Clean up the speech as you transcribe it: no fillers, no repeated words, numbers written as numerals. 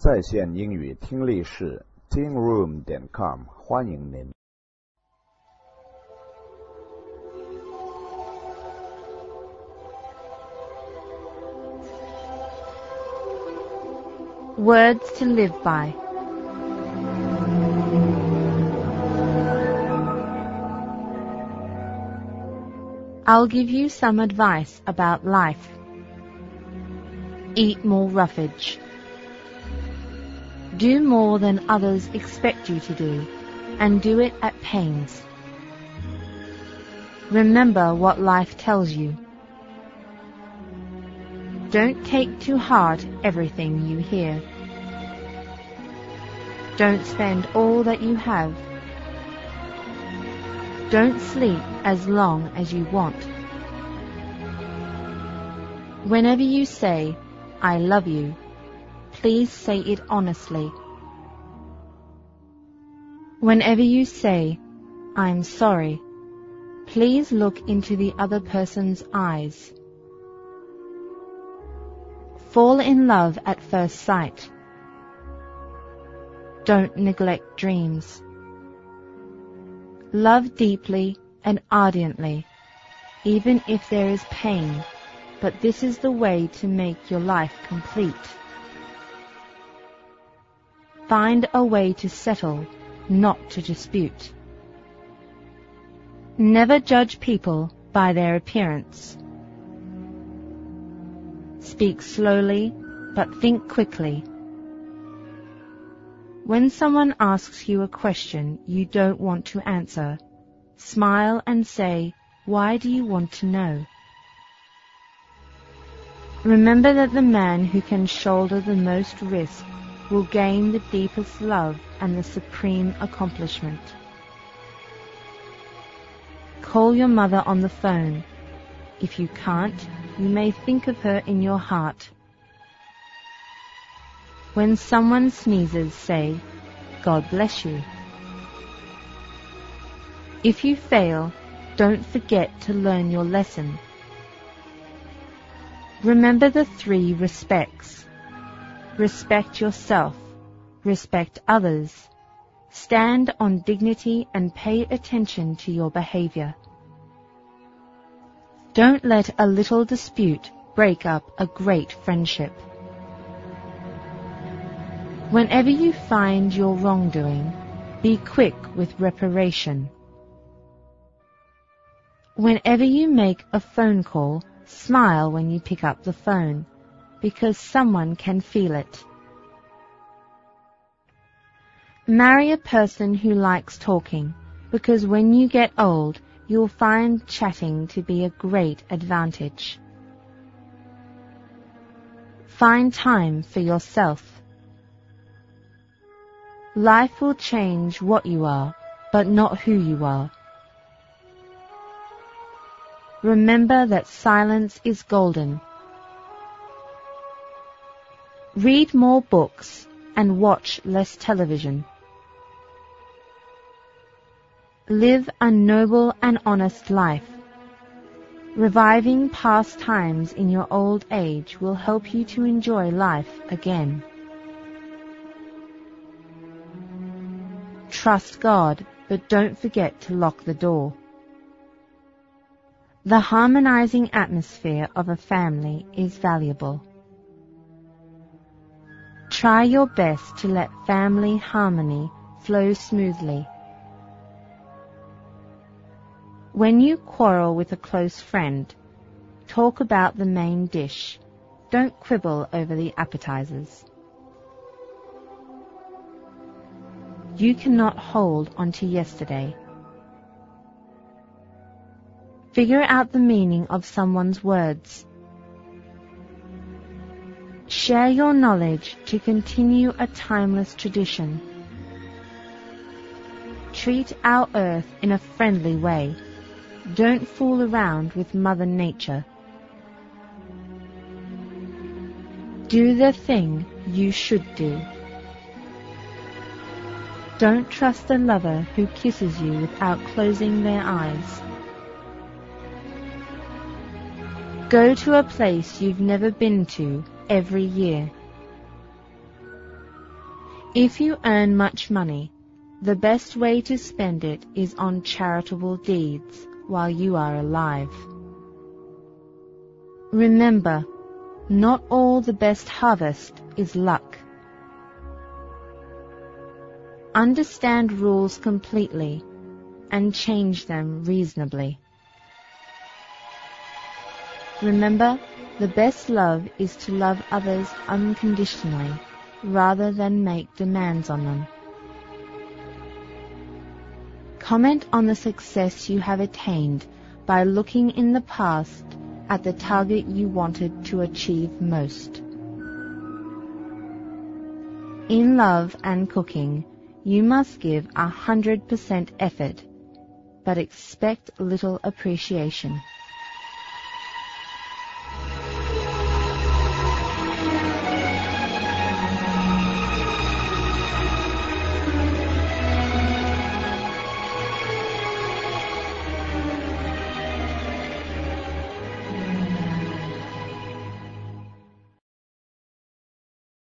在线英语听力室 tingroom.com 欢迎您。 Words to live by. I'll give you some advice about life. Eat more roughage. Do more than others expect you to do, and do it at pains. Remember what life tells you. Don't take to heart everything you hear. Don't spend all that you have. Don't sleep as long as you want. Whenever you say, "I love you," please say it honestly. Whenever you say, "I'm sorry," please look into the other person's eyes. Fall in love at first sight. Don't neglect dreams. Love deeply and ardently, even if there is pain, but this is the way to make your life complete. Find a way to settle, not to dispute. Never judge people by their appearance. Speak slowly, but think quickly. When someone asks you a question you don't want to answer, smile and say, "Why do you want to know?" Remember that the man who can shoulder the most risk will gain the deepest love and the supreme accomplishment. Call your mother on the phone. If you can't, you may think of her in your heart. When someone sneezes, say, "God bless you." If you fail, don't forget to learn your lesson. Remember the 3 respects. Respect yourself. Respect others. Stand on dignity and pay attention to your behavior. Don't let a little dispute break up a great friendship. Whenever you find your wrongdoing, be quick with reparation. Whenever you make a phone call, smile when you pick up the phone, because someone can feel it. Marry a person who likes talking, because when you get old, you'll find chatting to be a great advantage. Find time for yourself. Life will change what you are, but not who you are. Remember that silence is golden. Read more books and watch less television. Live a noble and honest life. Reviving past times in your old age will help you to enjoy life again. Trust God, but don't forget to lock the door. The harmonizing atmosphere of a family is valuable. Try your best to let family harmony flow smoothly. When you quarrel with a close friend, talk about the main dish. Don't quibble over the appetizers. You cannot hold onto yesterday. Figure out the meaning of someone's words. Share your knowledge to continue a timeless tradition. Treat our earth in a friendly way. Don't fool around with Mother Nature. Do the thing you should do. Don't trust a lover who kisses you without closing their eyes. Go to a place you've never been to every year. If you earn much money, the best way to spend it is on charitable deeds while you are alive. Remember, not all the best harvest is luck. Understand rules completely and change them reasonably. Remember, the best love is to love others unconditionally rather than make demands on them. Comment on the success you have attained by looking in the past at the target you wanted to achieve most. In love and cooking, you must give 100% effort, but expect little appreciation.